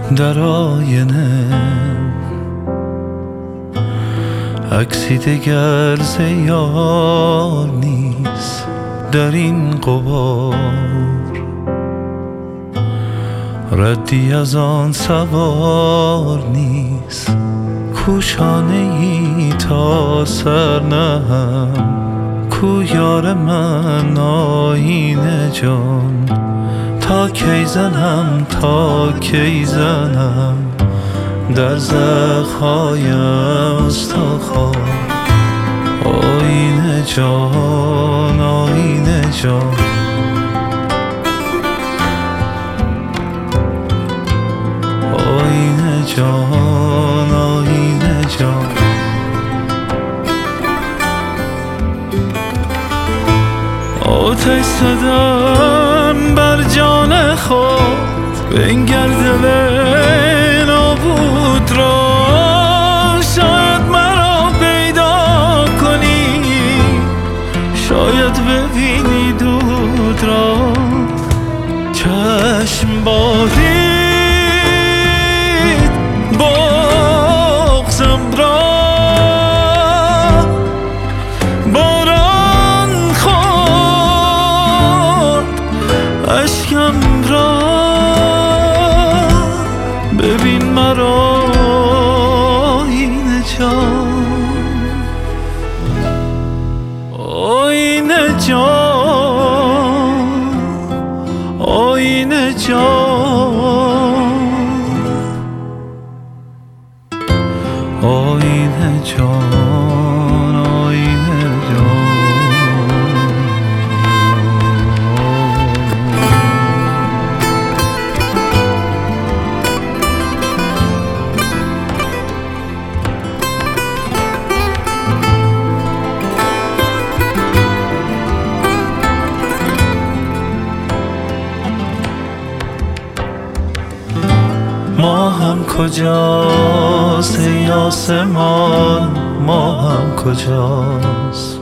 در آینه عکسی دگر ز یار نیست در این غبار، ردی از آن سوار نیست کو شانه ای تا سر نهم، کو یار من آیینه جان، تا کی زنم تا کی زنم در زخم‌های استخوان. آیینه جان آیینه جان، آیینه جان آیینه جان. آتش زدم بر جان خود بنگر دل نابود را، شاید مرا پیدا کنی، شاید ببینی دود را. چشم بارید بغضم را، باران خورد اشکم را، ببین مرا آیینه جان، آیینه جان، آیینه جان، آیینه جان، آیینه جان. ماهم کجاست ای آسمان، ماهم کجاست؟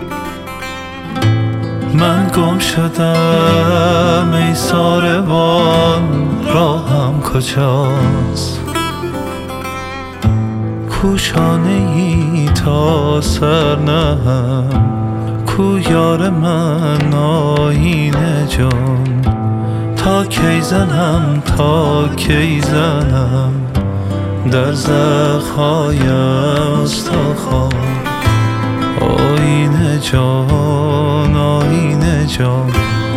من گم شدم ای ساربان، راهم کجاست؟ کو شانه ای تا سر نهم، کو یار من آیینه جان، تا کی زنم تا کی زنم در زخم‌های استخوان. آیینه جان آیینه جان،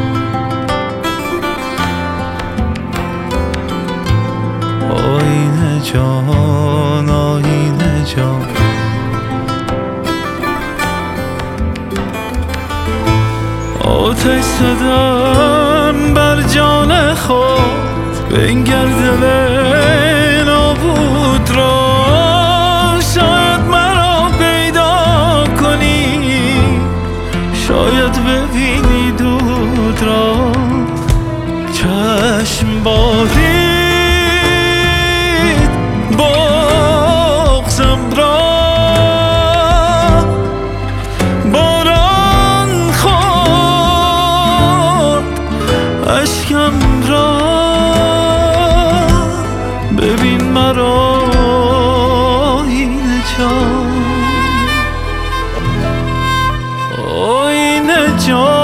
آیینه جان آیینه جان. آتش زدم بر جان خود بنگر دل نابود را، شاید مرا پیدا کنی، شاید ببینی دود را. چشم بارید بغضم را، باران خورد اشکم را، ببین مرا آیینه جان، آیینه جان.